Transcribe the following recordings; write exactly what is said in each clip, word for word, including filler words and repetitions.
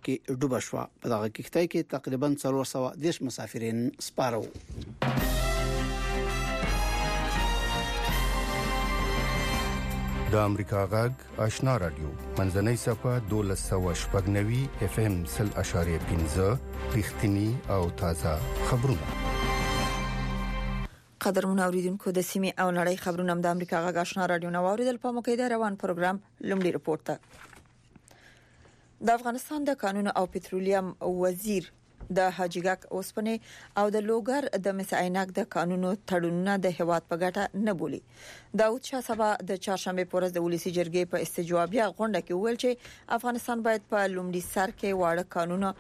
کې ډوبه شو. په دغه کښتۍ کې تقریبا څلور سوه دیرش مسافرین سپاره وو. د امریکا غږ آشنا رادیو منځنۍ صفه دولس سوه شپږ نوي اف ام سل اشاریه پنځه رښتینی او تازه خبرونه. قدرمن اوریدونکو د سیمې او نړۍ خبرونه د امریکا غږ آشنا رادیو نو اوریدل په مکیده روان پروګرام لومړی رپورت ته. د افغانستان د قانون او پټرولیم وزیر د حاجیګک اوسپنې او د لوګر د مس عینک د قانونو تړونونه د هواد په ګټه نه بولی. داود شاه سبا د چهارشنبه په ورځ د ولسی جرګې په استجوابیه غونډه کې ویل چې افغانستان باید په لومړي سر کې واړه قانونو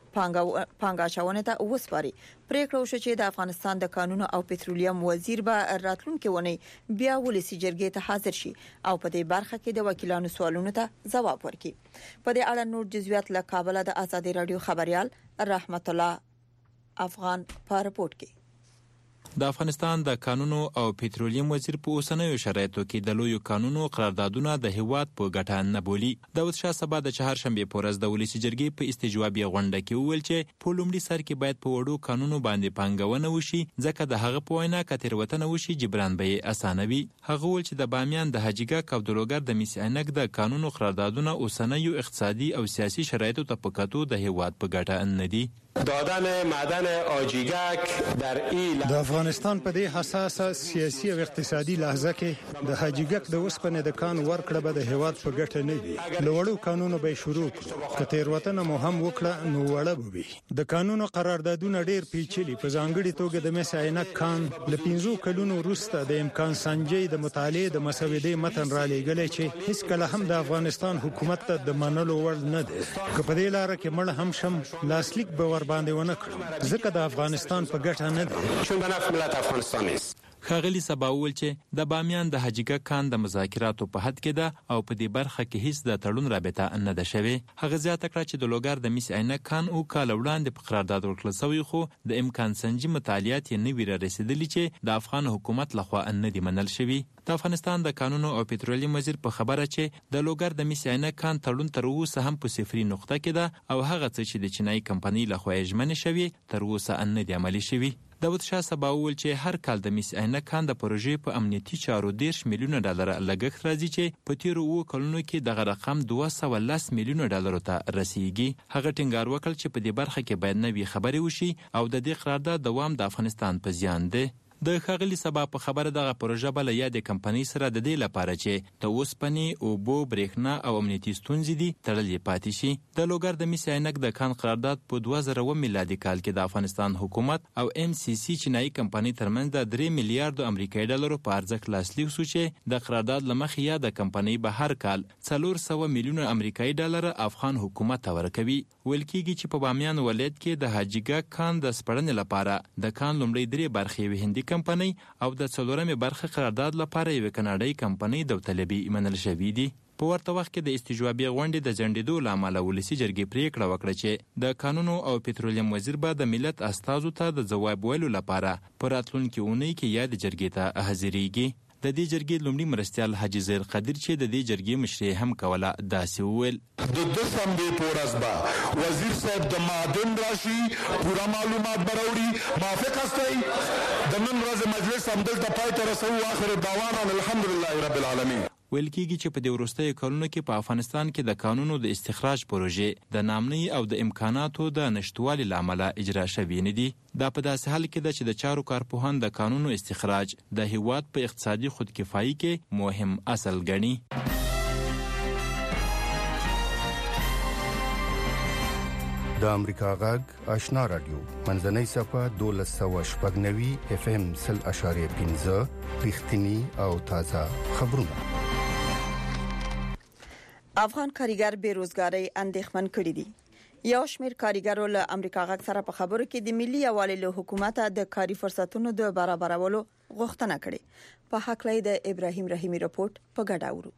پانګا چاونه ته وسپاري. پریکړه وشوه چې د افغانستان د قانون او پټرولیم وزیر به راتلونکي ونی بیا ولسی جرګې ته حاضر شي او په دې برخه کې د وکیلانو سوالونو ته ځواب ورکړي. په دې اړه نور جزئیات له کابل د آزادي رادیو خبريال رحمت الله افغان په رپورت کې. د افغانستان د قانونو او پټرولیم وزیر په اوسنیو شرایطو کې د لویو قانونو قراردادونه د هیواد په ګټه نه بولي. داود شاه سبا د چهارشنبه په ورځ د ولسی جرګې په استجوابیه غونډه کې وویل چې په لومړي سر کې باید په وړو قانونو باندې پانګونه وشي ځکه د هغه په وینا کتر وطن وشي جبران به اسانه وي. هغه ول چې د بامیان د حاجیګک او د لوګر د مس عینک د قانونو قراردادونه اوسنیو اقتصادي او سیاسي شرایطو ته په کتو د هیواد په ګټه نه دي. دادن معدن حاجیګک در ایل د افغانستان په دې حساسه سیاسي او اقتصادي لحظه کې د حاجیګک د اوسپنې د کان ورکړه به د هیواد په ګټه نه وي. لوړو قانونو به شروع کړي که تیروتنه مو هم وکړه نو وړه به وي. د قانونو قراردادونه ډیر پیچلي په ځانګړي توګه د مس عینک کان له پنځو کلونو وروسته د امکان سنجي د مطالعې د مسودې متن را لېږلی چې هیڅ کله هم د افغانستان حکومت ته د منلو وړ نه دی. که په دې لار کې مړ هم شم لاسلیک به باندې ونه کړم ځکه د افغانستان په ګټه نه دی. چون به نفع ملت افغانستان است. خاغلی سبا ویل چې د بامیان د حاجیګک کان د مذاکراتو په حد کې ده او په دې برخه کې هیڅ د تړون رابطه نه ده شوی. هغه زیاته کړه چې د لوګر د مس عینک کان او کال وړاندې په قرارداد ورکړل شوی خو د امکان سنجي مطالعات یې نه ویره رسیدلی چې د افغان حکومت لخوا نه دی منل شوی. د افغانستان د قانون او پټرولیم وزیر په خبره چې د لوګر د مس عینک کان تړون تر اوسه هم په صفري نقطه کې ده او هغه څه چې د چینای کمپنۍ لخوا اجمن شوی تر اوسه نه دی عملي شوی. داود شاه سبا ویل چې هر کال د مس عینک کان د پروژې په امنیتي چارو دیرش میلیونه ډالر لګښت راځي چې په تیرو اوو کلونو کې دغه رقم دوه سوه لس میلیونه ډالرو ته رسیږي. هغه ټینګار وکړ چې په دې برخه کې باید نوې خبرې وشي او د دې قرارداد دوام د افغانستان په زیان دی. د خاغلی سبا په خبره دغه پروژه بل یا د کمپنۍ سره د دې لپاره چې د اوسپنې او بو برېښنا او امنیتي ستونزې دي تړلې پاتې شي. د لوګر د مس عینک د کان قرارداد په دوه زره اووه میلادي کال کې د افغانستان حکومت او ام سی سی چینایي کمپنۍ ترمنځ د درې میلیارډ امریکایي ډالرو په ارزښت لاسلیک شو چې د قرارداد لمخې یا د کمپنۍ به هر کال څلور سوه میلیونه امریکایي ډالر افغان حکومت ته ورکوي. ویل کېږي چې په بامیان ولایت کې د حاجیګک کان د سپړنې لپاره د کان لومړی درې برخې یوې هندي کمپنۍ او د څلورمې برخه قرارداد لپاره یوه کاناډایي کمپنۍ داوطلبي منل شوې دي. په ورته وخت کې د استجوابیه غونډې د ځنډېدو له امله ولسي جرګې پریکړه وکړه چې د قانونو او پټرولیم وزیر به د ملت استازو ته د ځواب ویلو لپاره په راتلونکي اونۍ کې یا د جرګې ته حاضرېږي. د دې جرګې لومړي مرستیال حاجي زیر قادر چې د دې جرګې مشري هم کوله داسې وویل د دسمبر په ورځ به وزیر صاحب د معدن راشي پورا معلومات براوړي. موافق هستئ؟ د نن ورځې مجلس همدلته پای ته رسوو. آخر دعوانا الحمدلله رب العالمین. ویل کېږي چې په دې وروستیو کلونو کې په افغانستان کې د قانونو د استخراج پروژې د نامنۍ او د امکاناتو د نشتوالي له امله اجرا شوي نه دي. دا په داسې حال کې ده چې د چارو کارپوهان د قانونو استخراج د هیواد په اقتصادي خودکفایي کې مهم اصل ګڼي. د امریکا غږ آشنا رادیو منځنۍ صفه دولس سوه شپږ نوي اف ام سل اشاریه پنځه رښتینی او تازه خبرونه. افغان کارګر بیروزګاری اندېښمن کړي دي. یو شمېر کارګرو له امریکا غږ سره په خبرو کې د ملي یووالي له حکومت د کاري فرصتونو د برابرولو غوښتنه کړې. په حق لای د ابراهیم رحیمی رپورت په ګډه اورو.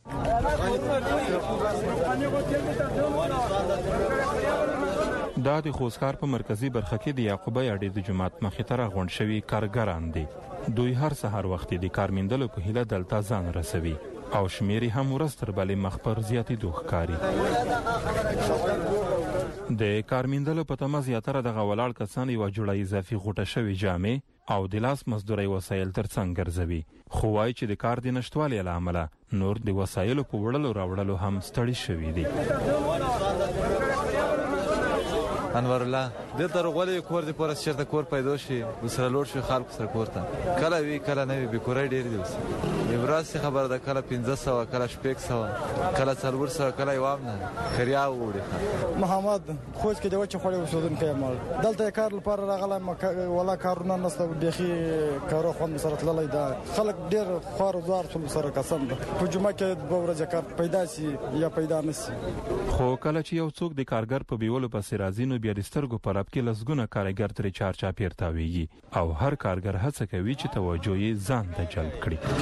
دا د خوزکار په مرکزی برخه کې د یعقوبی اډې د جماعت مخې ته راغونډ شوي کارګران دي. دوی هر سهار وخت د کارمندلو په هیله دلته ځان رسوي او شمیرې هم ورځ تر بلې مخ پر زیاتېدو ښکاري. د کارمیندلو په تمه زیاتره دغه ولاړ کسان یوه جوړه اضافي غوټه شوې جامې او د لاس مزدورۍ وسایل ترڅنګ ګرځوي، خو وایي چې د کار د نشتوالي له امله نور د وسایلو په وړلو راوړلو هم ستړي شوي دي. انور الله د درغولې کور د پورس چیرته کور پیدا شي وسره لوړ شي خلک سره کور ته کله وی کله نه وی به کورای ډیر دی اوس ابراز خبر ده کله پنځه سوه کله شپږ سوه کله څلور سوه کله یوام نه خریا وړي. محمد خوښ کې د وچه خوړې وسودونکو مال دلته کار لپاره راغلم ولا کارونه نسته بيخي کارو خو سره تللی دا خلک ډیر خور زوار ټول سره قسم ده په جمعه کې به ورځ کار پیدا شي یا پیدا نشي. خو کله چې یو څوک د کارګر په بیولو پسې راځي نو بیا د سترګو په رپ کې لسګونه کارګر ترې چار چاپېر تاویږي او هر کارګر هڅه کوي چې توجه یې ځان ته جلب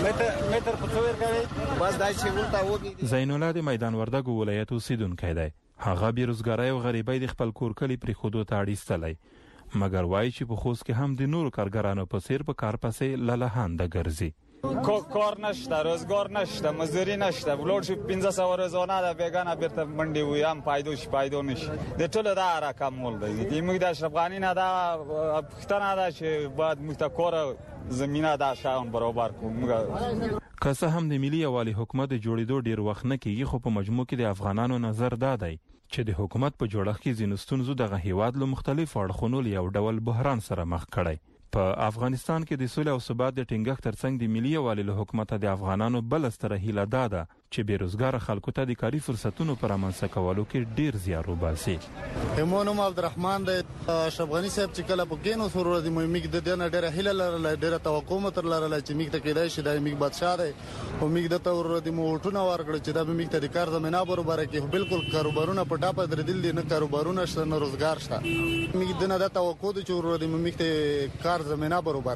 کړي. زین الله د میدان وردګو ولایت اوسیدونکی دی. هغه بیروزګارۍ او غریبۍ د خپل کور کلي پرېښودو ته اړ ایستلی، مګر وایي چې په خوست کې هم د نورو کارګرانو په څېر په کار پسې للهانده ګرځي. کار نشته، روزگار نشته، مزدوری نشته، بلوړ شو پنځه سوه روزانه ده بیگانه بیرته منډې وي هم پیدا شي پیدا نشي. د ټولو دا رقم مول دی. د موږ د اشرف غني نه دا پوښتنه ده چې باید موږ ته کار زمینه دا شیان برابر کړو. که څه هم د ملي یووالي حکومت د جوړېدو ډیر وخت نه کېږي، خو په مجموع کې د افغانانو نظر دا دی چې د حکومت په جوړښت کې ځینو ستونزو دغه هیواد له مختلفو اړخونو له یو ډول بحران سره مخ کړی. په افغانستان کې د سولې او ثبات د ټینګښت ترڅنګ د ملي یووالي له حکومته د افغانانو بله ستره هیله دا ده چې بېروزګاره خلکو ته د کاري فرصتونو په رامنځته کولو کې ډیر زیار وباسي. همونم عبدالرحمن د اشرف غني صاحب چې کله په کینو سره د میګ د دنه ډیره هیله لرله، ډیره توقع متر لرله چې میګ ته کېدای شي د میګ بادشاہ دی او میګ د تور د موټونه ورکړي چې د میګ ته د کار زمينه برابر کړي. بالکل کاروبارونه په ټاپه درېدل دي، نه کاروبارونه شته نه روزګار شته. میګ دنه د توقع د چې د میګ ته کار زمينه برابر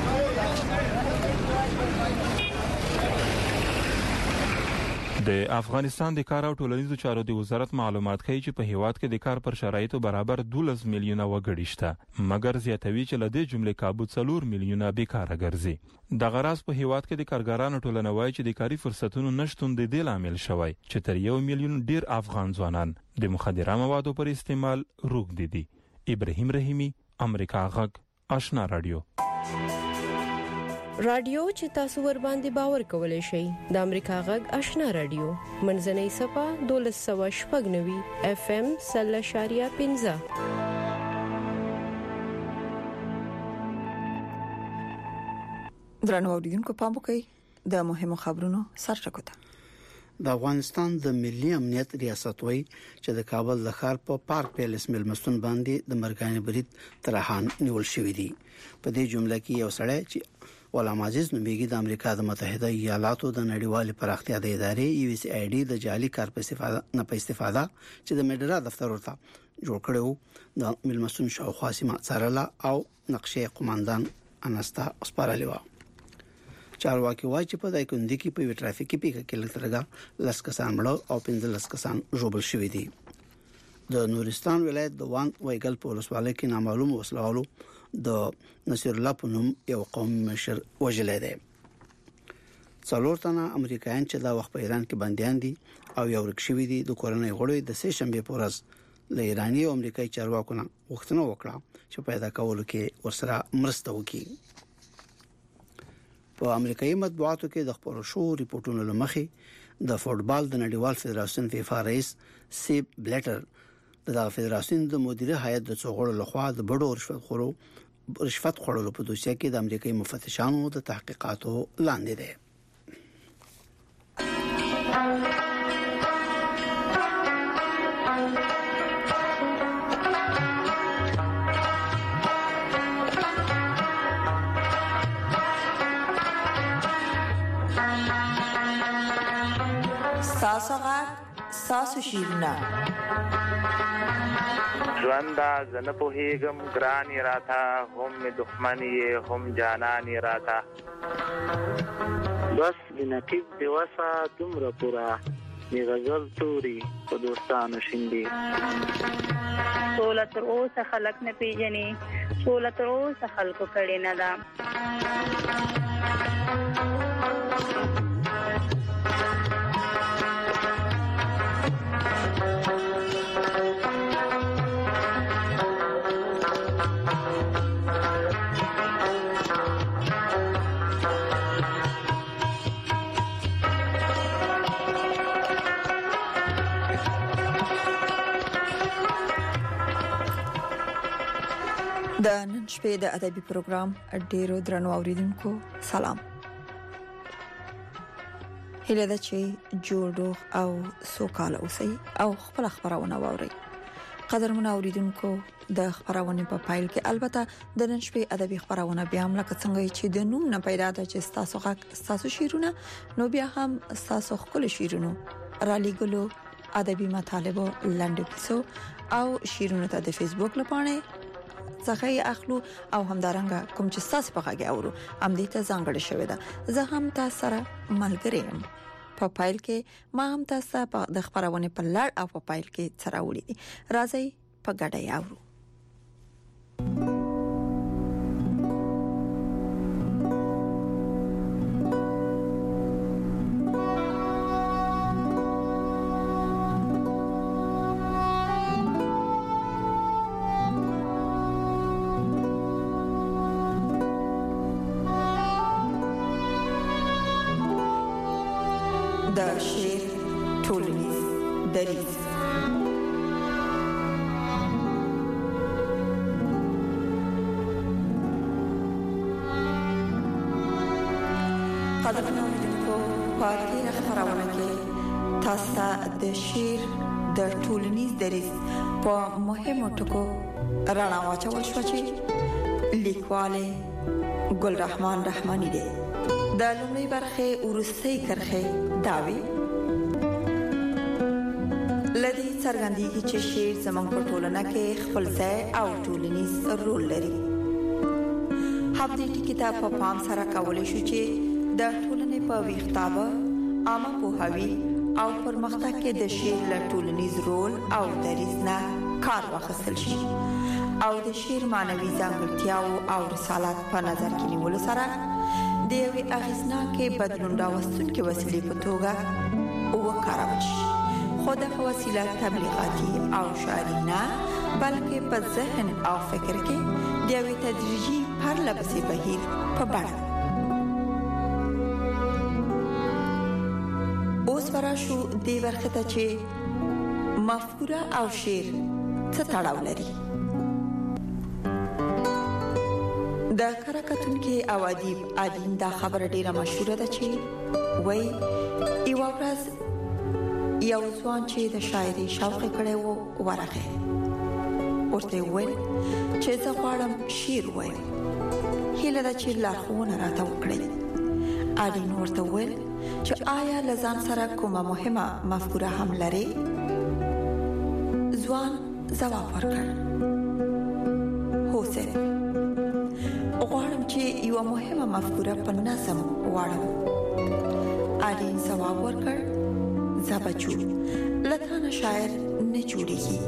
د افغانستان د کار او ټولنیزو چارو د وزارت معلومات ښیي چې په هیواد کې د کار پر شرایطو برابر دولس میلیونه وګړي شته، مګر زیاتوي چې له دې جملې کابو څلور میلیونه بیکاره ګرځي. دغه راز په هیواد کې د کارګرانو ټولنه وایي چې د کاري فرصتونو نشتون د دې لامل شوی چې تر یو میلیون ډیر افغان ځوانان د مخدره موادو پر استعمال روږدي دي. ابراهیم رحیمی، امریکا غږ، آشنا رادیو. رادیو چې تاسو ور باندې باور کولای شئ د امریکا غږ آشنا رادیو منځنۍ صفه دولس سوه شپږ نوي اف ام سل اشاریه پنځه. درنو اوریدونکو پام وکړئ د مهمو خبرونو سرټکو ته. د افغانستان د ملي امنیت ریاست وایي چې د کابل د ښار په پارک پیلس ملمستون باندې د مرګانې برید ترهان نیول شوی دی. په دې جمله کې یو سړی چې غلام عزیز نومیږي د امریکا د متحده ایالاتو د نړیوال پراختیا د ادارې یو اس ای ډي د جعلي کار په استفاده نه په استفاده چې د میډرا دفتر ورته جوړ کړو د ملمستون شاوخوا سیمه څارله او نقشې قوماندان انستا اسپارلی و. چارواکي وایي چې په دای کندې کې په ټرافیکي پیښه کې لږ لس کسان مړه او پنځه لس کسان ژوبل شوي دي. د نورستان ولایت د وان وایګل په ولسوالۍ کې نامعلوم وسلوالو د نصیر الله په نوم یو قومي مشر وژلی دی. څلور تنه امریکایان چې دا وخت په ایران کې بنديان دي او یو ورک شوي دي د کورنۍ غړي د سه شنبه په ورځ له ایراني او امریکایي چارواکو نه غوښتنه وکړه چې پیدا کولو کې ورسره مرسته وکړي. په امریکایي مطبوعاتو کې د خبرو شو ریپورتونو لمخې د فوټبال د نړیوال فدراسیون فیفا رئیس سیب بلیټر د فدراسیون د مدیره هیئت د څوغړو لخوا د بډو رشوت خورو رشوت خورلو په دوسیه کې د امریکایي مفتشانو د تحقیقاتو لاندې دی. ساسغه ساسو شیرنا ژوندا زنه په هیګم ګرانی راتا هم دښمنی هم جانانی راتا بس د نقیب دی وسا تمره پورا می غزل توري په دوستانو شیندي ټول تر اوسه خلک نه پیژني ټول تر اوسه خلکو کړي نه ده. د نن شپې د ادبي پروګرام ډیرو درنو اوریدونکو سلام. هله د چي جوړو او سوکاله اوسئ او خپل خبرونه واورئ. قدرمن اوریدونکو د خبرونه په فایل کې البته د نن شپې ادبي خبرونه بیا هم لکه څنګه چې د نوم نه پیدا ده چې تاسو غږ تاسو شیرونه نو بیا هم تاسو خپل شیرونو را لګلو ادبي مطالب لاندې کیسو او شیرونه ته د فیسبوک لپاره څخه اخلو او همدارنګه کوم چې تاسو په غږ اورو ام دې ته ځانګړی شوی ده. زه هم تاسو سره ملګری یم. په فایل کې ما هم تاسو د خبرونه په لړ او په فایل کې تراولې راځي په ګډه یاورو. د شعر ټولنیز دریځ. قدرمنو اوریدونکو په دې خبرونه کې تاسو د شعر د ټولنیز دریځ په مهمو ټکو رڼا واچول شو چې لیکواله ګل رحمان رحماني دی. د لومړی برخه ورسته کرخه داوی لدی څرګندېږي چې شعر زموږ په ټولنه کې خپل ځای او ټولنیز رول لري. هغه کتاب په پام سره کولای شو چې د ټولنې په ویښتابه عامه پوهاوی او پرمختګ کې د شعر له ټولنیز رول او دریځ نه کار واخیستل شي او د شعر معنوي ځانګړتیاو او رسالت په نظر کې نیول سره د یوې اغیزناکې بدلون راوستونکې وسیلې په توګه وکارول شي. خو دغه وسیله تبلیغاتي او شعري نه بلکې په ذهن او فکر کې د یوې تدریجي پرلهپسې بهیر په بڼه. اوس ورشو دې برخه ته چې مفکوره او شعر څه تړاو لري. د کرکټونکو او ادیب ادین دا خبره ډیره مشهوره ده چې وای یو ورځ یو ځوان چې د شاعري شوق کړي وو ورغه ورته وای چې زه غواړم شعر وایم. هله دا چې لارښوونه راته وکړي. ادین ورته وای چې آیا لزان سره کومه مهمه مفکوره هم لري؟ ځوان ځواب ورکړ هو سه غواړم چې یو مهمه مفکوره په نظم واړم. اړین ځواب ورکړ زبچو لته شاعر نه جوړیږي.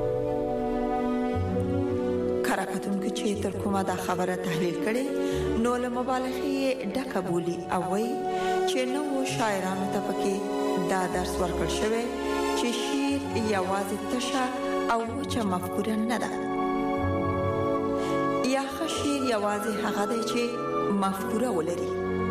کرکټونکو چې تر کومه دا خبره تحلیل کړي نو له مبالغې ډکه بولی او وای چې نو شاعرانو ته پکې دا درس ورکړ شوی چې شعر یوازې تشه او چې مفکوره نه ده. یا شعر یوازې هغه دی چې مفکوره ولري.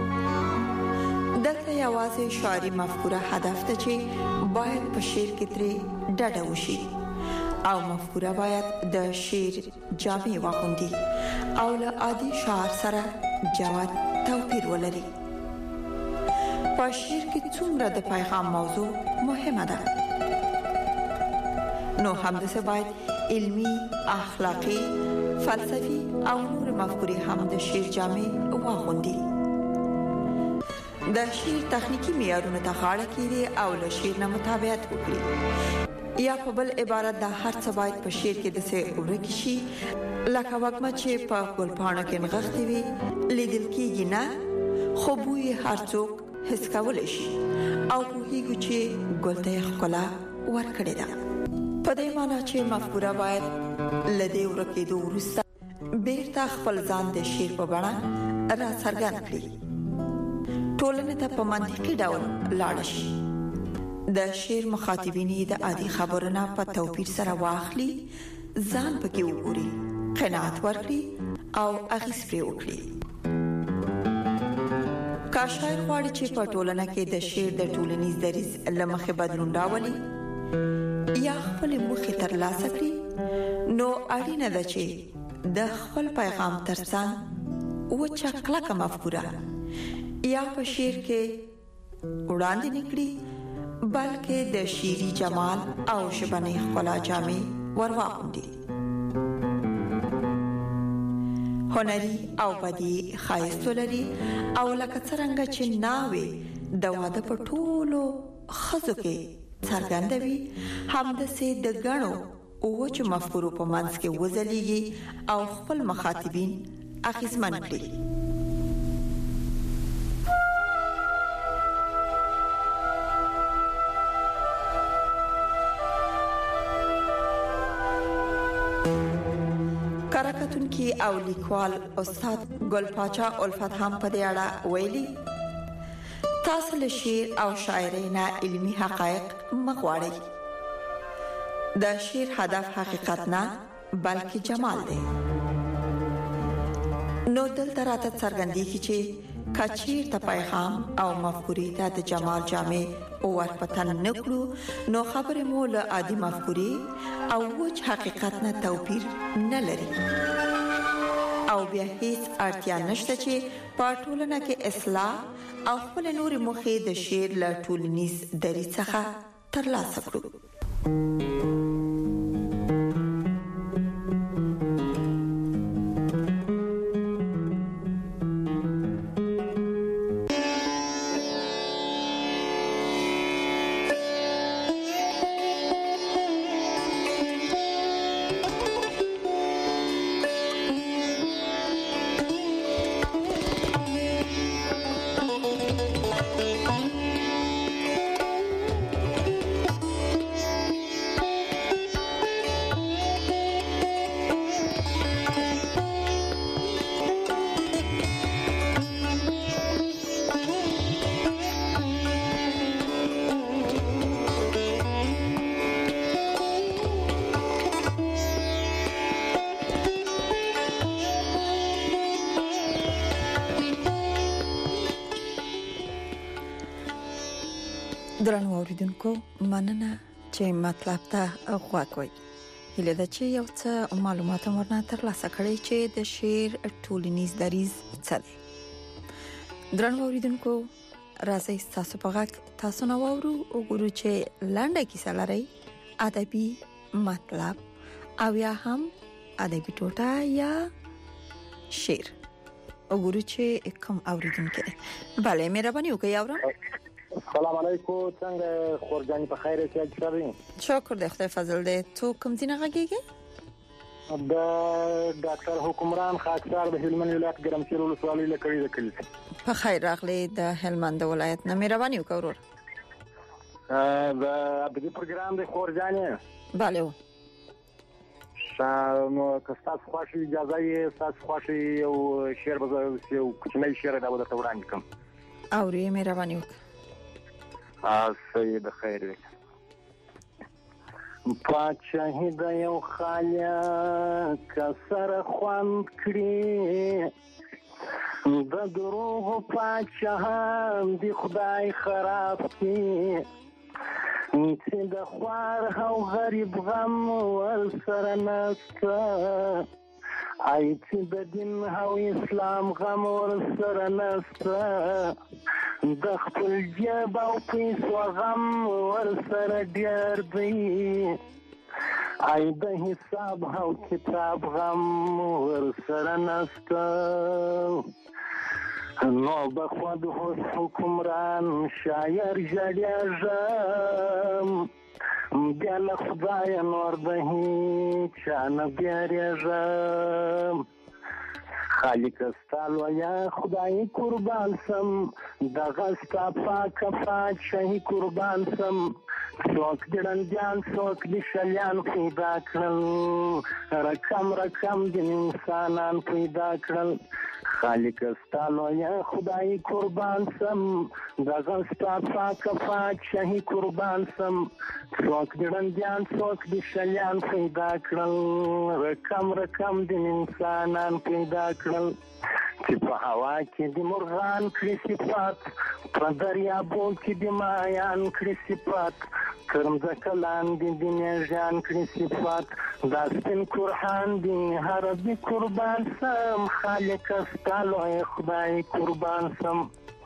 دلته یوازې شاعري مفکوره هدف ده چې باید په شعر کې ترې ډډه وشي او مفکوره باید د شعر جامع واغوندي او له عادي شعر سره جوت توپیر ولري. په شعر کې څومره د پیغام موضوع مهمه ده نو همداسې باید علمی، اخلاقی، فلسفي او نور مفکورې هم د شعر جامع واغوندي. د شعر تخنیکی معیارونو ته غاړه کړي او له شعر نه مطابقت وکړي. یا په بل عبارت د هر څه باید په شعر کې د څه ورکی شي لکه وګمه چې په ګلپاڼه کې نغښتې وي لیدل کېږي نه خو بوی هر څوک حس کولای شي او پوهیږي چې ګل ته ښکلا ورکړي ده. په دې معنی چې مفکوره باید لدې ورکېدو وروسته بیرته خپل ځان د شعر په بڼه را څرګند کړي. ټولنه ته په منطقي ډول لاړ شي. د شعر مخاطبین د عادي خبرونه په توپیر سره واخلي، ځان پکې وګوري، قناعت ورکړي او اغیز پرې وکړي. کا شاعر غواړي چې په ټولنه کې د شعر د ټولنیز دریځ لمخې بدلون راولي یا خپل مخې ترلاسه کړي نو اړینه ده چې د خپل پیغام ترڅنګ او چکلک مفکوره یا په شعر کې وړاندې نکړي بلکې د شیری جمال او شبنه خپل جامې ورواغوندي. هنري او بدی خایست لري او لکه څنګه چې ناوي د واده په ټولو خزو کې څرګندوي همداسې د غنو او چې مفکورو په منځ کې وزليږي او خپل مخاطبین اخیزمن کړي. کارکتون کی او لیکوال استاد ګل پاچا الفت هم په دې اړه ویلي تاسو له شعر او شاعرۍ نه علمي حقایق مغواړئ. د شعر هدف حقیقت نه بلکې جمال دی. نو دلته راته څرګندېږي چې کچیر ته پیغام او مفکورې ته د جمال جامې او ورپتن نکړو نو خبرې مو له عادي مفکورې او وچ حقیقت نه توپیر نه لري او بیا هیڅ اړتیا نشته چې په ټولنه کې اصلاح او خپل نوري مخې د شعر له ټولنیز دریځ څخه ترلاسه کړو. درنو اوریدونکو مننه چې مطلب ته غوږ وئ. هیله ده چې یو څه معلومات ورنه ترلاسه کړئ چې د شعر ټولنیز دریځ څه دی. درنو اوریدونکو راځئ تاسو په غږ تاسو نو ورو وګورو چې لنډه کیسه لري ادبي مطلب او یا هم ادبي ټوټه یا شعر وګورو چې کوم اوریدونکو دی. bale مهرباني وکړئ اورم. السلام علیکم څنګه خورجانی په خیر کې اچرین شکر د خدای فضل دی. تو کوم ځای نه غږیږي؟ د ډاکټر حکمران خاکسار د هلمند ولایت ګرمسیر ولسوالۍ له کړي ذکر په خیر راغلی د هلمند ولایت نه مهرباني وکړئ ورور. ا د دې پروګرام د خورجانی bale و شانو کستاس خواشي اجازه یې تاسو خواشي او شعر به یو کوچنی شعر دا ودته وړاندې کوم. اوري مهرباني وکړئ. سید خیر وي. پاچاهي د یو خالق سره خوند کړي د دروغ پاچاهان دی خدای خراب کړي چې د خوار او غریب غم ور سره نسته ای چې د دین او اسلام غم ور سره نسته د خپل جیب او پیسو غم ور سره ډیر دی ای د حساب او کتاب غم ور سره نسته نو بخواد حکمران شاعر جړیږم بیا له خدای نور د هیچ نه بیریږم خالق استالو یا خدای قربان سم دغه ستا پاک پاک شهي قربان سم څوک دړن جان څوک دي شلیان پیدا کړل رقم رقم د انسانان پیدا کړل خالق استالو یا خدای قربان سم دغه ستا پاک پاک شهي قربان سم څوک دړن جان څوک دي شلیان پیدا کړل رقم رقم د انسانان پیدا کړل چې په هوا کې د مرغان کړي صفات په دریابو کې د مایان کړي صفات کرمزه کلان دي د میژان کړي صفات دا سپین قرآن دي هر دي قربان سم خالق ستا لوی خدای قربان سم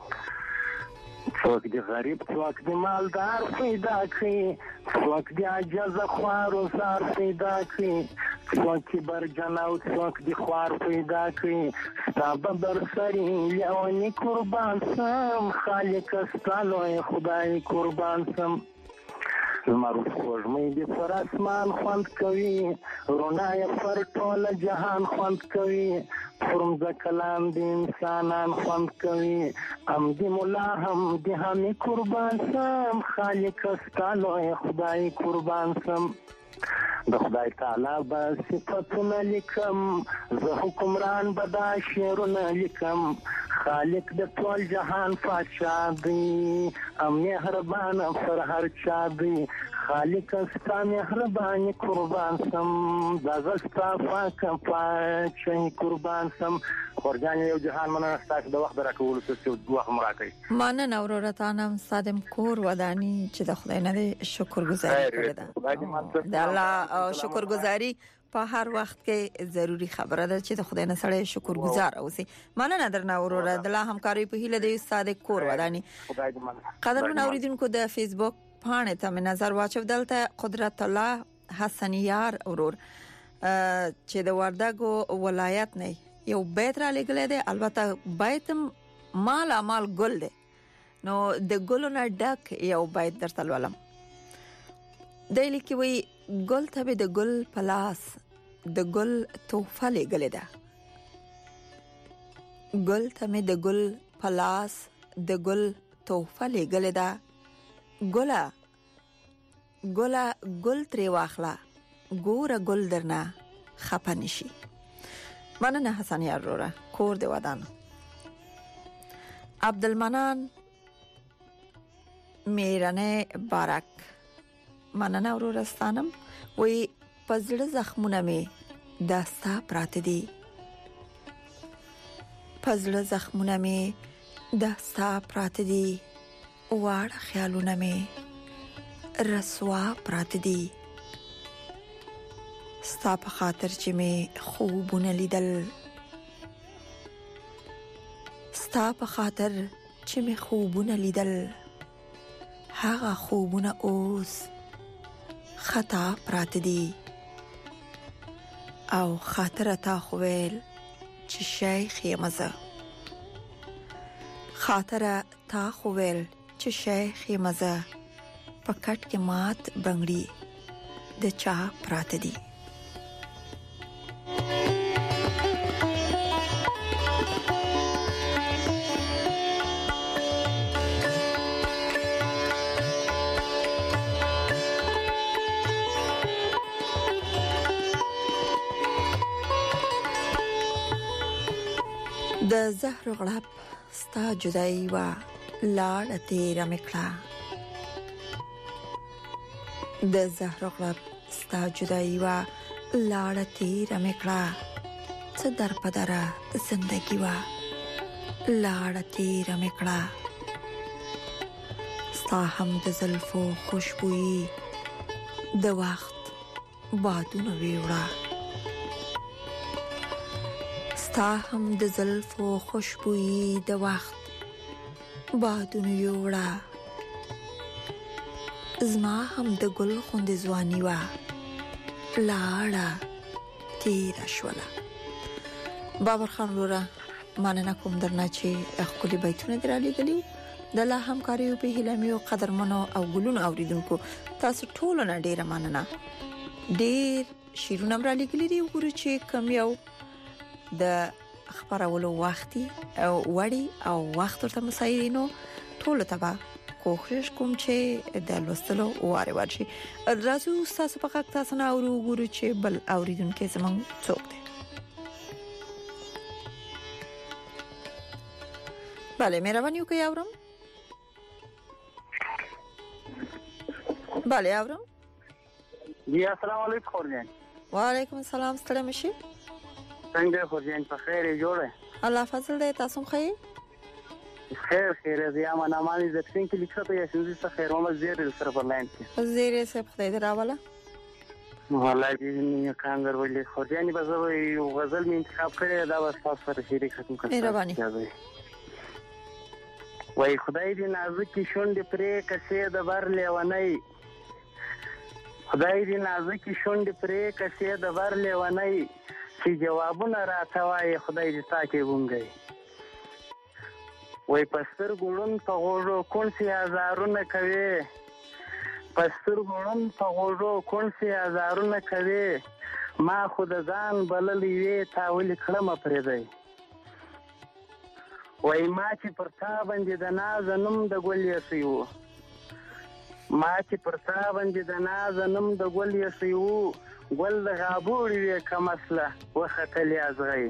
څوک دی غریب څوک دی مالدار پیدا کړي څوک دی عاجز خوار و زار پیدا کړي څوک برجن او څوک دی خوار پیدا کړي ستا به برسري لیوني قربان سم خالق ستا لوی خدای قربان سم لمر خوږمۍ دې پر اسمان خوند کوي رڼا یې پر ټوله جهان خوند کوي فرمزه کلام دې انسانان خوند کوي ام دې ملا هم دې همې قربان سم خالق ستا لوی خدای قربان سم د خدای تعالی به صفتونه لیکم زه حکمران به دا شعرونه لیکم خالق د ټول جهان پادشاه دی ام مهربان پر هر چا دی خالق ستا مهرباني قربان سم دا ستا پاک پاک قربان سم خورجان یو جهان مننه ستاسو د وخت راکولو څخه وخت مراکې مننه اورورا تانم صادم کور ودانی چې د خدای نه شکرګزاري کړی ده د الله شکرګزاري په هر وخت کې ضروری خبره ده چې د خدای نه سره شکرګزار اوسئ مننه درنه اورورا د الله همکاري په هیله د استاد کور ودانی قدرمن اوریدونکو د فیسبوک پاڼه ته نظر واچو دلته قدرت الله حسنیار اورور چې د وردګو ولایت نه یو بیت را لګلې ده البته بیت مال مال ګل ده نو د ګلونو ډک یو بیت درته ولم دایلی کې وی ګل ته د ګل پلاس د ګل توفه لګلې ده ګل ته د ګل پلاس د ګل توفه لګلې ده ګلا ګلا ګل تری واخلا ګوره ګل درنه خپنشي مننه حسن یارورا کور دی ودان عبدالمنان میرانه بارک مننه اورورا ستانم وی پزړه زخمونه می داستا پراته دي پزړه زخمونه می داستا پراته دي واړه خیالونه می رسوا پراته دي ستا په خاطر چې می خوبونه لیدل ستا په خاطر چې می خوبونه لیدل هغه خوبونه اوس خطا پراته دي او خاطر تا خویل چې شیخ یمزه خاطر تا خویل چې شیخ یمزه پکټ کې مات بنگړي د چا پراته دي د زهر غړپ ستا جدای وا لاړه تیر مکړه د زهر غړپ ستا جدای وا لاړه تیر مکړه څه در پدره زندگی وا لاړه تیر مکړه ستا هم د زلفو خوشبوئی د وخت بادونه ویوړه ستا هم د زلفو خوشبوئی د وخت بادونه یوړه زما هم د ګل خوند ځواني وا لاړه تیر شوله بابر خان لورا مننه کوم درنه چې خپل بیتونه درالي غلي د لا همکاري په هلمي او قدرمنو او ګلونو اوریدونکو تاسو ټول نه ډیره مننه ډیر شیرونه مرالي غلي دی وګورئ چې کم یو د خبرولو وختي او وړي او وخت ورته مسایرینو ټول تبا کوښښ کوم چې د لوستلو واره ورشي راځو تاسو په حق تاسو نه اورو ګورو چې بل اوریدونکو زمون څوک دی bale مهرباني وکړئ اورم bale اورم جی السلام علیکم خورجان وعلیکم السلام ستړي مشي څنګه خورجان په خیر جوړه الله فضل دې تاسو خیر خیر خیر زه ما نامه د تفین کې لیکته یا شنځي څه خیر ما زیر سره په لاین کې زیر سه خدای دراواله والله دې نه کانګر ولې خو ځاني به زه یو غزل می انتخاب کړی دا واس تاسو سره شریک ختم کړم مهرباني وای خدای دې نازکې شونډې پرې کسې د بر لیونی خدای دې نازکې شونډې پرې کسې د بر لیونی چې جوابونه راته وایي خدای دې ساکې ګونګی وای پستر ګړون په غوړو کون سي هزارونه کوي پستر ګړون په غوړو کون سي هزارونه کوي ما خود ځان بللې وې تا ولې کړم پرې دی وای ما چې پر تا باندې د ناز نوم د ګل یسیو ما چې پر تا باندې د ناز نوم د ګل یسیو ګل د غابوري وې کمسله وختلې ازغی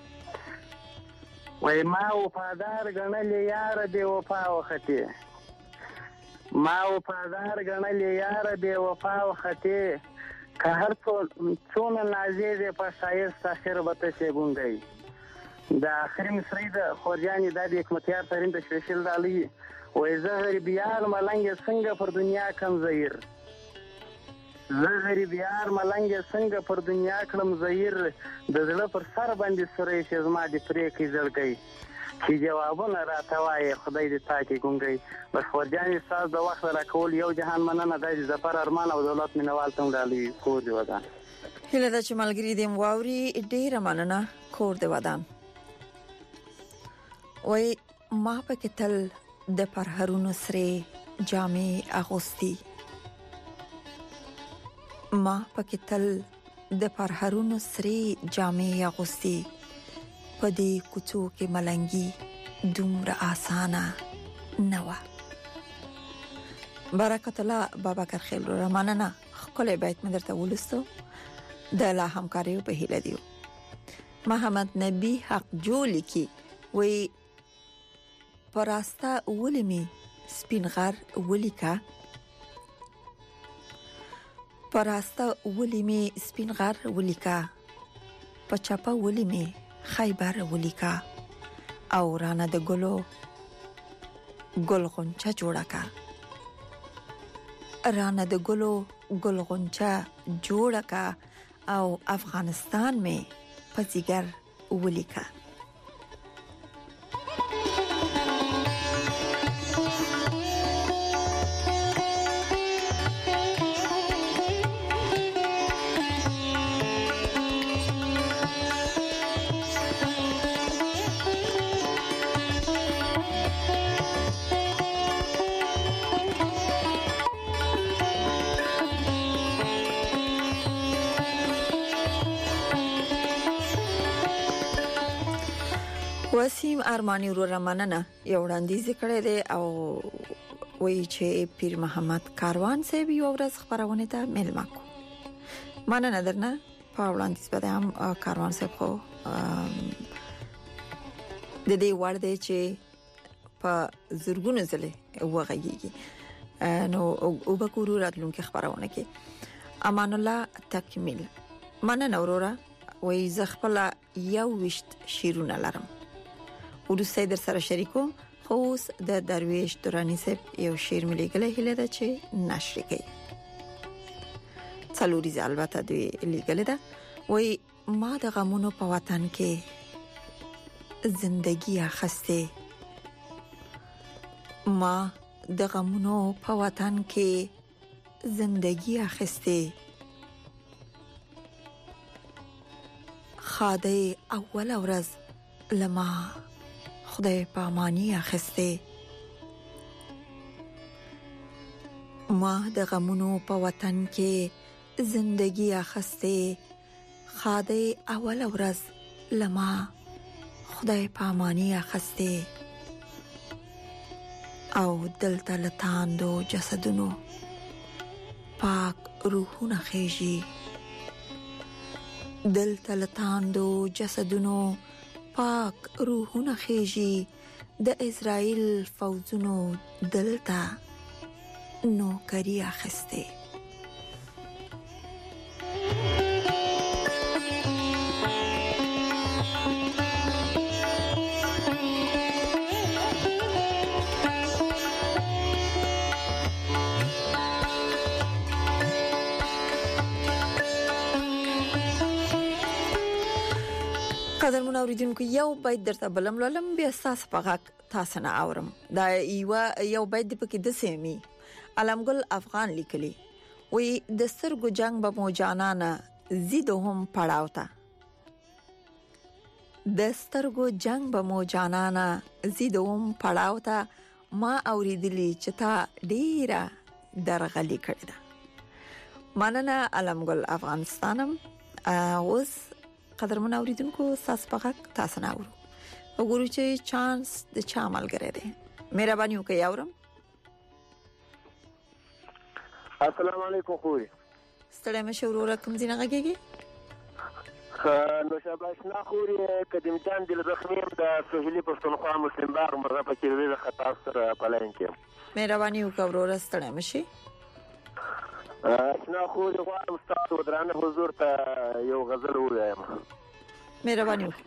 وای ما وفادار غنلې یار دې وفا وختې ما وفادار غنلې یار دې وفا وختې که هر څونه نازې دې په شایست اخر بته شي ګونګي د اخري مصری د خورجاني د حکمتیار ترين د شیشل دالي وای زهر بیار ملنګ څنګه پر دنیا کم زهیر زهر بیار ملنګ څنګه پر دنیا کړم زهیر د زړه پر سر باندې سره شي زما د پرې کې زړګي چې جوابونه راته وایي خدای دې تاکي ګونګي بس خورجاني ساز د وخت راکول یو جهان مننه د ظفر ارمان او دولت مینوال ته دالي کور دی ودان هله د چملګری دیم واوري ډیره مننه کور دی ودان وای ما پکې تل د پرهرونو سره جامې اغوستي ما پکې تل د پرهرونو سره جامې اغوستي پدې کوڅو کې ملنګي دومره اسانه نه و برکت الله بابا کرخیل رو مننه خپل بیت مدرته ولستو د لا همکاریو په هیله دیو محمد نبی حق جوړی کی وی پراستا ولمی سپینغر ولیکا پراستا ولمی سپینغر ولیکا پچپا ولمی خیبر ولیکا او رانه د ګلو ګل غونچه جوړه کا رانه د ګلو ګل غونچه جوړه کا او افغانستان میں پزیګر ولیکا وسیم ارمانی ورور مننه یو وړاندیز کړی دی او وایي چې پیر محمد کاروان صاحب یو ورځ خبرونه ته ملما کو مننه درنه په وړاندیز باندې هم کاروان صاحب خو د دې وړ دی چې په زرګونو ځله وغږیږي نو او بکورو راتلونکي خبرونه کې امان الله تکمیل مننه وروره وایي زغپل یو وشت شیرونه لرم ورسې در سره شریکو خو د درویش دورانی صاحب یو شعر ملي غلې هله ده چې نشر کړي څلوري البته دوی لیکل ده وای ما د غمونو په وطن کې زندگی اخسته ما د غمونو په وطن کې زندگی اخسته خاده اول ورځ لما خدای پامانی اخسته ما د غمونو په وطن کې زندگی اخسته خاده اول ورځ لما خدای پامانی اخسته او دلته لتاندو جسدونو پاک روحونه خېږي دلته لتاندو جسدونو پاک روحونه خېږي د اسرائیل فوجونو دلته نوکری اخسته قدرمن اوریدونکو یو باید درته بلم لولم بیا اساس پغاک تاسو نه اورم دا یو یو باید پکې د سیمي علمګل افغان لیکلی وی د سترګو جنگ به مو جانانه زیدهم پړاوتا د سترګو جنگ به مو جانانه زیدهم پړاوتا ما اوریدلی چې تا ډیره درغلی کړی دا مننه علمګل افغانستانم اوس قدرمن اوریدونکو ساس پغاک تاسو نه اورو وګورو چې چانس د چا ملګری دی مهرباني وکړئ اورم السلام علیکم خوری ستړی مشه ورور کوم ځای نه غږیږي نو شاباش نه خوري قدیم جان دل زخمیم د سهیلی پښتونخوا مسلم باغ مرغه پکې د خطا سره پلاین کې مهرباني وکړئ ورور ستړی مشه نه خوري غواړم تاسو درانه حضور ته یو غزل ووایم مهرباني وکړئ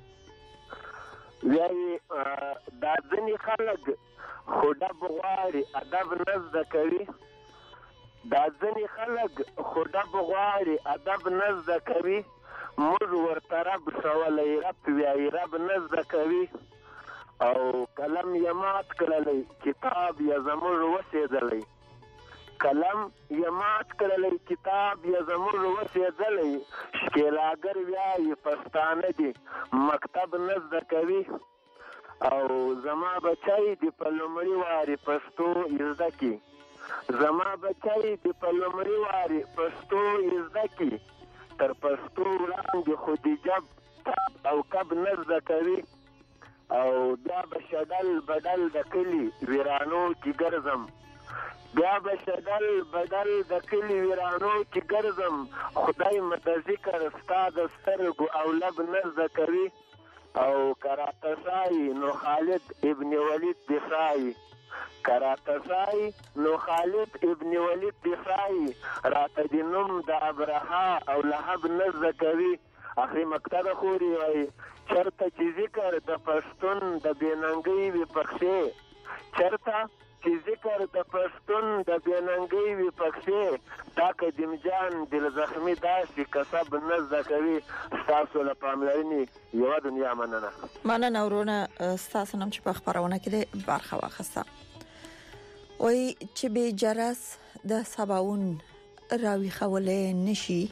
یای دا ځنی خلک خدا بغواړي ادب نزد کوي دا ځنی خلک خدا بغواړي ادب نزد کوي موږ ورته رب سوالای رب وی رب نزد کوي او کلم یمات کړلې کتاب یا زموږ وسیدلې کلم یمات کړلې کتاب یا زموږ وسیدلې شکلاګر وی پښتانه دي مکتب نزد کوي او زما بچای دی په لومړی واري پښتو زده کی زما بچای دی په لومړی واري پښتو زده کی تر پښتو وړاندې خدیجه او کب نزد کوي او بیا بشدل بدل د کلی ویرانو کی ګرځم بیا بشدل بدل د کلی ویرانو کی ګرځم خدای مت ذکر استاد سترګو او لب نزد کوي او کراتسای نو خالد ابن ولید دفاعی کراتسای نو خالد ابن ولید دفاعی راته د نوم د ابرها او لهب نزد کوي اخري مکتب خوري وای چرته چې ذکر د پښتون د بیننګي وی پخشه چرته چې ذکر د پښتون د بیننګي وی پخشه تا قدیم جان دل زخمی داسې کسب نزد کوي تاسو له پاملرنې یو دنیا مننه مننه ورونه تاسو نم چې په خبرونه کې برخه واخسته وای چې به جرس د سباون راوي خولې نشي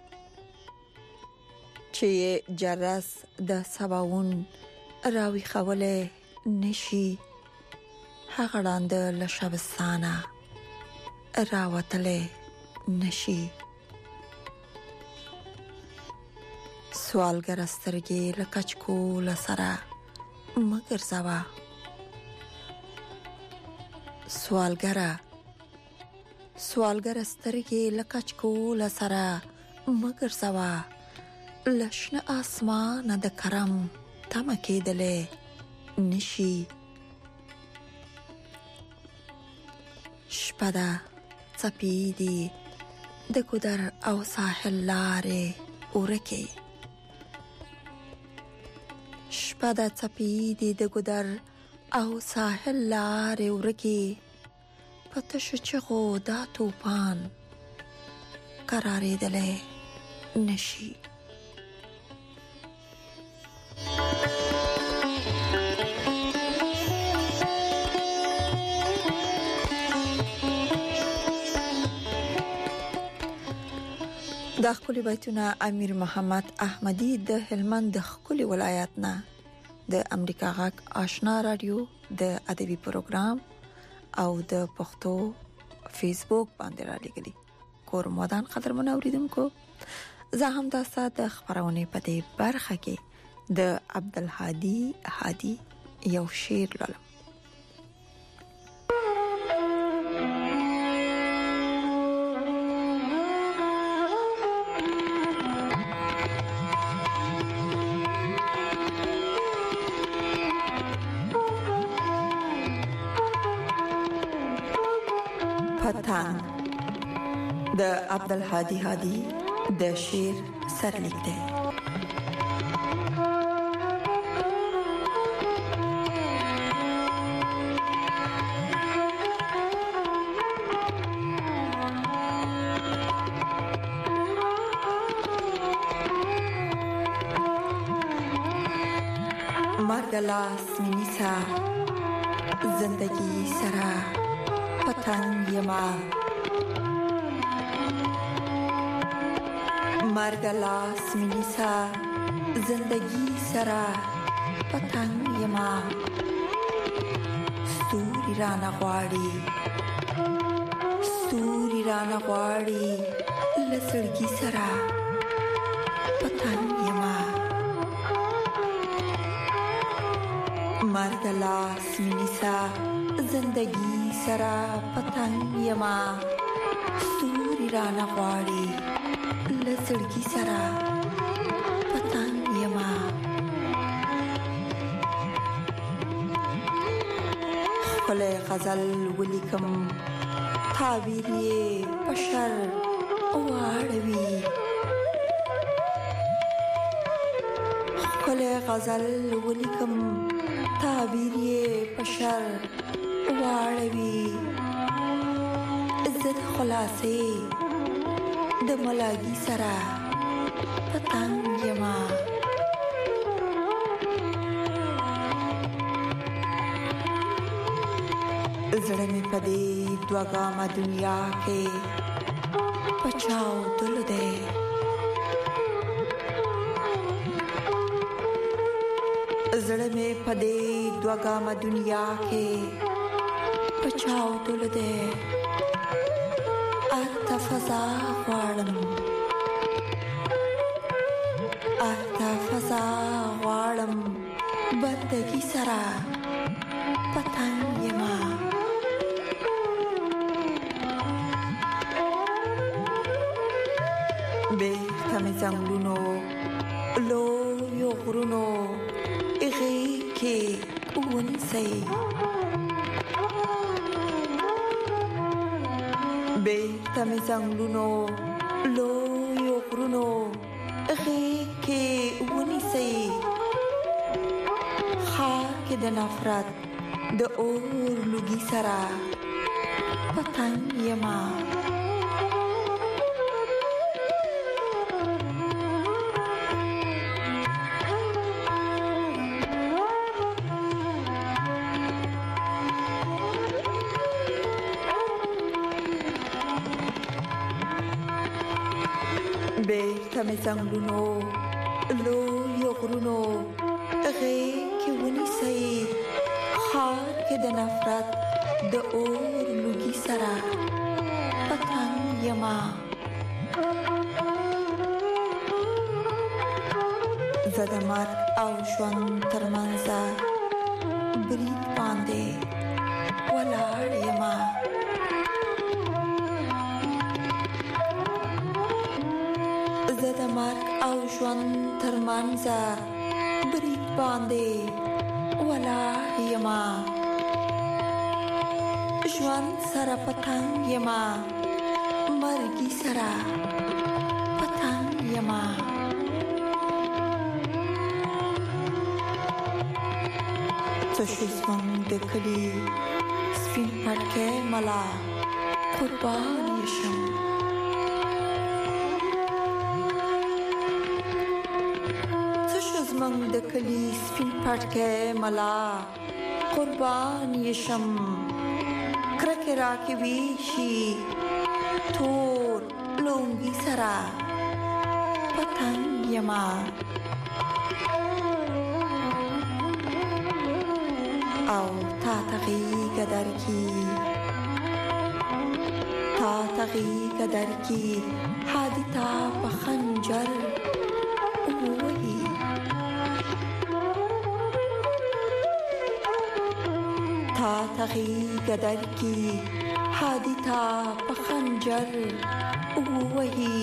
چې جرس د سباون راوي خولې نشي هغه لاند له شبستانه راوتلې نشي سوالګر سترګې لکچکو لسره مگر زوا سوالګر سوالګر سترګې لکچکو لسره مگر زوا لشن اسمان د کرم تمکې دلې نشي شپدا څپېدي د ګودر او ساحل لارې ورکه شپدا څپېدي د ګودر او ساحل لارې ورکه پته شو چې غو دا توپان قرارې دلې نشي د خپل بیتونه امیر محمد احمدی د هلمند د خپل ولایت نه د امریکا غاک آشنا رادیو د ادبي پروګرام او د پښتو فیسبوک باندې را لګلی کور مودان قدرمن اوریدونکو زه هم تاسو د خبرونه په دې برخه کې د عبدالهادي هادي یو شعر لولم پتان د عبدالهادي هادي د شعر سرلیک دی مارګلاس منیسا زندگی سرا پتنګ یما مارګلاس منیسا زندگی سرا پتنګ یما ستوري رانا غواړي ستوري رانا غواړي لسړګي سرا پتنګ یما مارګلاس منیسا زندگی سرا پتنګ یما ستوري رانا غواړي لسړګي سرا پتنګ یما خپل غزل ولیکم تعبیر یې بشر واړوي خپل غزل ولیکم تعبیر یې بشر واړوي عزت خلاصې د ملاګي سره پتنګ یما زړه مې پدې دوګامه دنیا کې پچاو دل دې زړه مې پدې دوګامه دنیا کې پچاو دل دې ارته فضا غواړم ارته فضا غواړم بندگی سره پتنګ یما بیرته مې ځنګلونو لویو غرونو هغې کې ونیسئ بیرته مې ځنګلونو لویو غرونو هغې کې ونیسئ ښار کې د نفرت د اور لوګي سره پتنګ یما بیرته مې ځنګلونو لویو غرونو هغې کې ونیسئ ښار کې د نفرت د اور لوګي سره پتنګ یما زه د مرګ او ژوند ترمنځه برید باندې ولاړ یما زه د مرګ او ژوند ترمنځه برید باندې ولاړ یما ژوند سره پتنګ یما مرګي سره پتنګ یما څه شي زموږ د کلي سپین پټکی ملا قربان شم زمنګ د کلی سپین پټکی ملا قربان یشم کرکه راکې ویشي تور لونګي سرا پتنګ یما او تا تغي قدر کی تا تغي قدر کی حادثه په خنجر وهي تا تغي قدر کی حادثه په خنجر وهي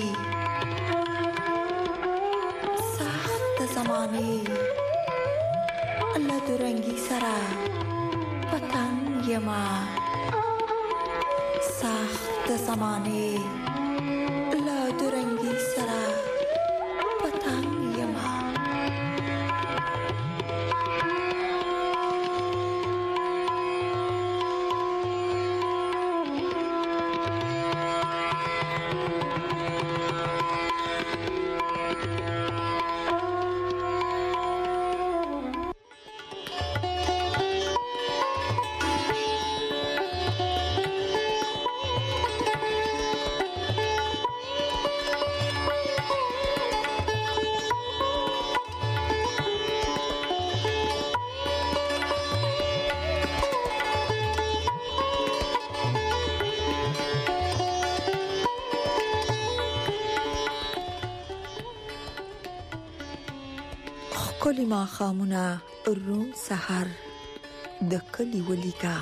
سخت زمانه الله درنګي سرا پتنګ یما سخت زمانه الله درنګي سرا پتنګ یما کلی ما خامونه روم سحر د کلی ولیکا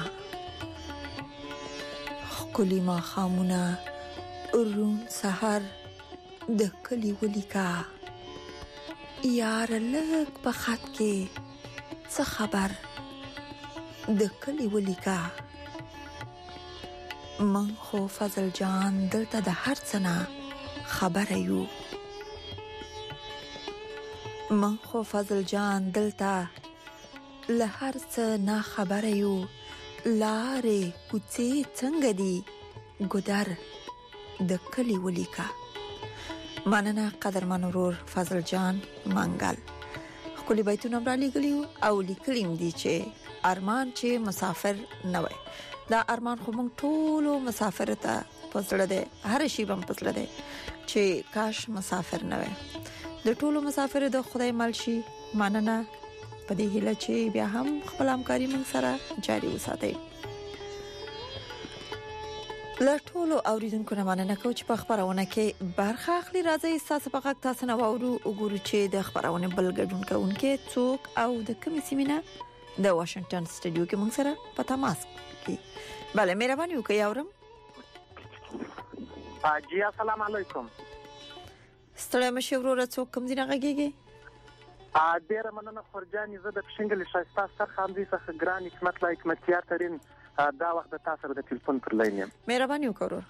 کلی ما خامونه روم سحر د کلی ولیکا یار لګ په خط کې څه خبر د کلی ولیکا من خو فضل جان دلته د هر څه نه خبر یو من خو فضل جان دلته له هر څه نه خبر یو لارې کوڅې څنګه دي ګودر د کلی ولیکا. مننه قدرمن ورور فضل جان منګل. خپل بیتونه را لګلیو او لیکلیم دي چې ارمان چې مسافر نه وي. دا ارمان خو موږ ټول مسافر ته پسړه ده، هر شی بم پسړه ده چې کاش مسافر نه وي. د ټولو مسافر د خدای مل شي. مننه په دې هیله چې بیا هم خپل همکاري موږ سره جاري وساتئ. له ټولو اوریدونکو نه مننه کوم چې په خبرونه کې برخه اخلي. راځي تاسو په حق تاسو نه وورو وګورو چې د خبرونه بل ګډون کوونکې څوک او د کومې سیمینه د واشنگټن سټډیو کې موږ سره په تماس کې. bale مهرباني وکړئ اورم. جی السلام علیکم. ستړی مشه وروره څوک کوم ځای غږیږي؟ ا ډیر مننه خورجان زه د شنګل شایسته سر خاندي څخه ګران حکمت لا حکمتیار ترين دا وخت تاسو د ټلیفون پر لاین یم. مهرباني وکړئ.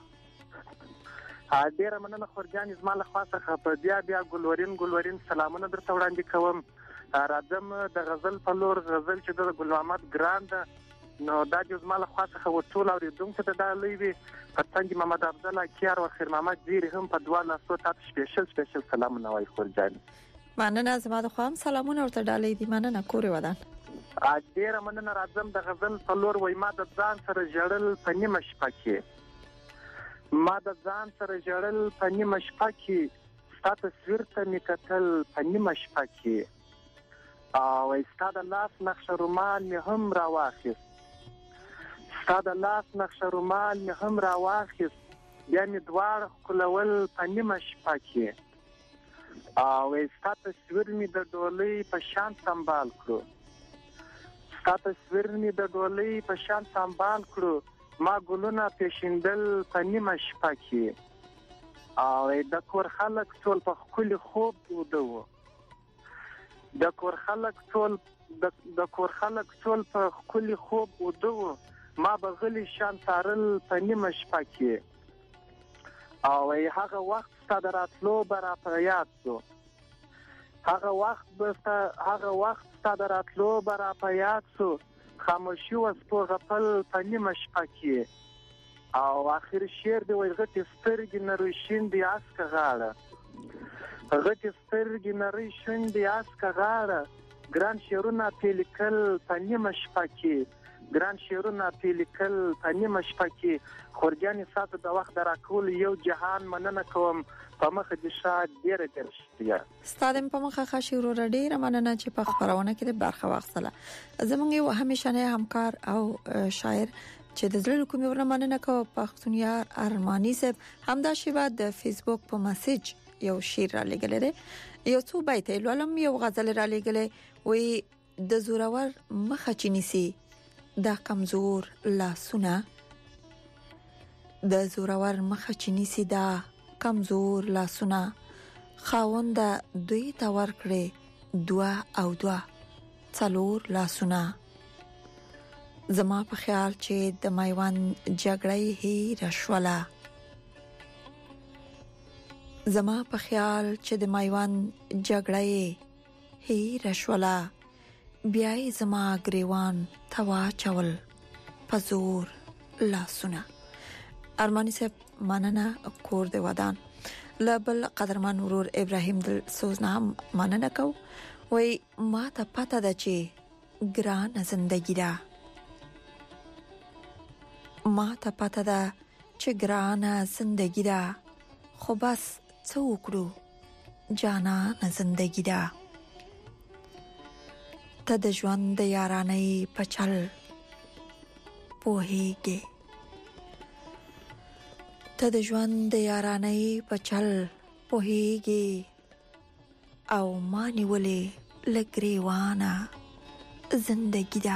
ا ډیر مننه خورجان زما له خوا څخه په بیا بیا ګلورین ګلورین سلامونه درته وړاندې کوم. راځم د غزل په لور غزل چې د ګل محمد ګران ده نو دا د زما له خوا څخه وټول اوریدونکو ته د لوی پتنګ محمد عبد الله کیار او خیر محمد زیری هم په دوا لاسو تاسو سپیشل سپیشل سلامونه وای خورجان. مننه زما د خوا هم سلامونه ورته ډالې دي. مننه کورې ودان. ا ډیر مننه راځم د غزل په لور وای ما د ځان سره جړل په نیمه شپه کې ما د ځان سره جړل په نیمه شپه کې ستاسو تصویر ته میکتل په نیمه شپه کې او ستاسو د لاس نقشه رومان مې هم راواخیست ستاسو د لاس نقشه رومان مې هم راواخیست بیا مې دواړه کولول په نیمه شپه کې او ستاسو تصویر مې د ډولۍ په شان سنبال کړو ستاسو تصویر مې د ډولۍ په شان سنبال کړو ما ګلونه پیشندل په نیمه شپه کې او د کور خلک ټول په خپل خوب ودو د کور خلک ټول د کور خلک ټول په خپل خوب ودو ما بغلی شان تارل په نیمه شپه کې او هغه وخت ستاسو راتلو برا په یاد شو هغه وخت به هغه وخت ستاسو راتلو برا په یاد شو خاموشي وس په غفل په نیمه شپه کې او اخر شعر دی وای غټي سترګې نری شین دی اسکه غاړه غټي سترګې نری شین دی اسکه غاړه ګران شعرونه پیلیکل په نیمه شپه کې ګران شعرونه پیلیکل په نیمه شپه کې خورجاني ساتو د وخت راکول یو جهان مننه کوم په مخ دې شاد ډیره درشتیا ستادم په مخه خاصي ورور ډیره مننه چې په خبرونه کې برخه واخصله. زمونږ یو همیشنه همکار او شاعر چې د زړه کومې ورنه مننه کوم پښتونیار ارمانی صاحب همدا شیبه د فیسبوک په میسج یو شعر را لګل لري یو څو بیت لولم یو غزل را لګلې وې د زورور مخه چینسی دا کمزور لاسونه د زورور مخه چینسی دا کمزور لاسونه خاوند دوی تا ورکړي دوا او دوا څلور لاسونه زما په خیال چې د مایوان جګړې هي رشوله زما په خیال چې د مایوان جګړې هي رشوله بیاي زما گریوان توا چول پزور لاسونه. ارمانی صاحب مننه کور دی ودان. لبل قدرمن ورور ابراهیم دل سوزنا مننه کو وای ما ته پته ده چې ګران زندگی ده ما ته پته ده چې ګران زندگی ده خو بس څو وکړو جانا زندگی ده ته د ژوند د یارانې پچل پوهیږي ته د ژوند د یارانې پچل پوهیږي او مانی ولې لګریوانه زندگی ده.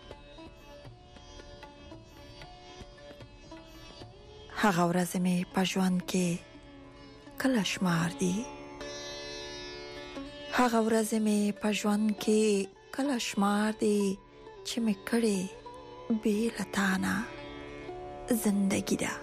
هغه ورځ مې په ژوند کې کله شمار دي، هغه ورځ مې په ژوند کې کله شمار دي چې مې کړې بې له تا نه زندگی ده.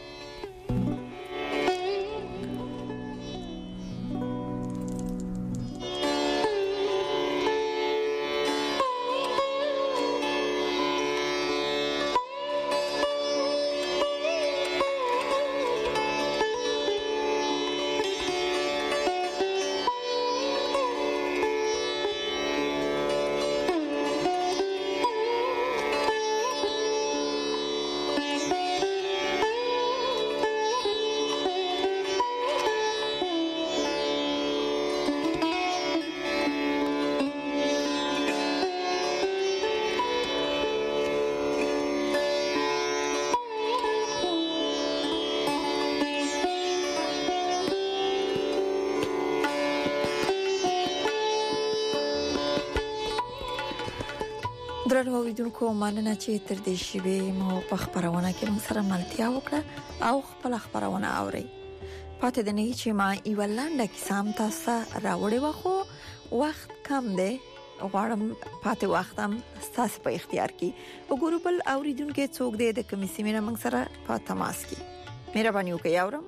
درنو اوریدونکو مننه چې تر دې شیبې مو په خبرونه کې موږ سره ملتیا وکړه او خپل خبرونه اوري. پاتې د نه چې ما ایولانډه کې سم تاسو راوړې وخو وخت کم دی، غواړم پاتې وختم تاسو په اختیار کې وګورو بل اوریدونکو څوک دی د کمیسي مینه موږ سره په تماس کې. مهرباني وکړئ اورم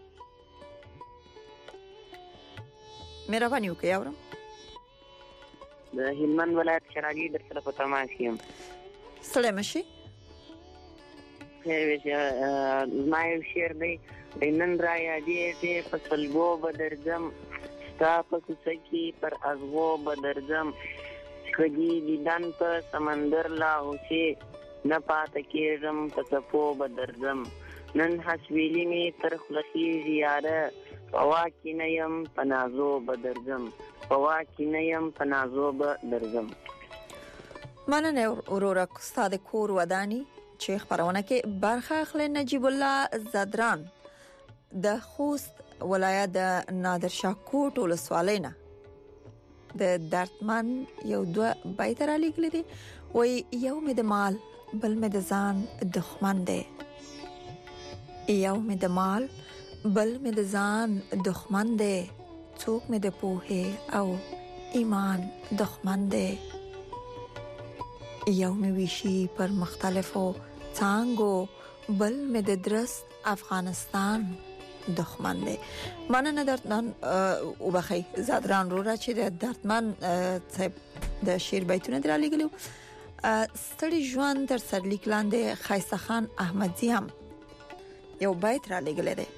مهرباني وکړئ اورم د هلمند ولایت شراګي در سره په تماس یم. سلام شي خیر وشه ما یو شعر دی د نن را یادې ته په سلګو بدرځم ستا په کوڅه پر ازغو بدرځم کدی دیدن په سمندر لا اوسه نه پات کېږم په څپو بدرځم نن حسویلی می تر خلخي زیاره پوا کې نه يم پنازو بدرځم پوا کې نه يم پنازو بدرځم. مننه اورورا استاد کور ودانی چې خبرونه کې برخه اخلي. نجیب الله زدران د خوست ولایت د نادر شاه کوټ ولسوالینا د درتمن یو دوه بیت را لګل دي وای یو مې د مال بل مې د ځان دښمن دی، یو مې د مال بل مې د ځان دښمن دی، څوک مې د پوهه او ایمان دښمن دی، یو مې ویشي پر مختلفو څانګو بل مې د درست افغانستان دښمن دی. مننه درتمن او بخی زادران رو را چې د درتمن صاحب د شعر بیتونه درا لګلو. ستړي ژوند تر سرلیک لاندې خایسته خان احمدزی هم یو بیت را لګل دی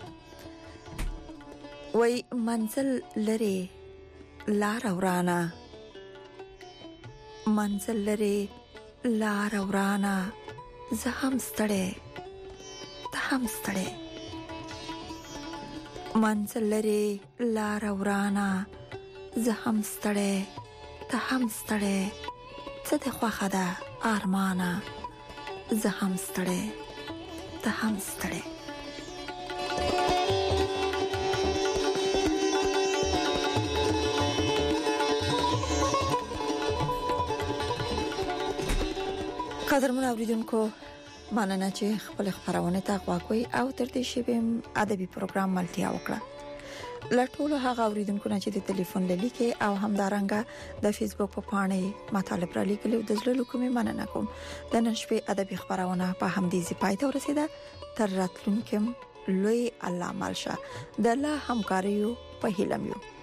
وای منزل لري لار ورانه منزل لري لار ورانه زه هم ستړي ته هم ستړي منزل لري لار ورانه زه هم ستړي ته هم ستړي څه د خوخه ده ارمانه زه هم ستړي ته هم ستړي. قدرمن اوریدونکو مننه چې خپل خبرونه ته غواړئ او تر دې شی ادبي پروګرام ملتیا وکړه. لټول هغه اوریدونکو نه چې د ټلیفون لیکي او همدارنګه د فیسبوک په پاڼې مطالب را لیکلو د زړه کومې مننه کوم. د نن شپې ادبي خبرونه په همدې ځای پای ته ورسیده. تر راتلونکو لوی الله مالشه د الله همکاریو په هیله مې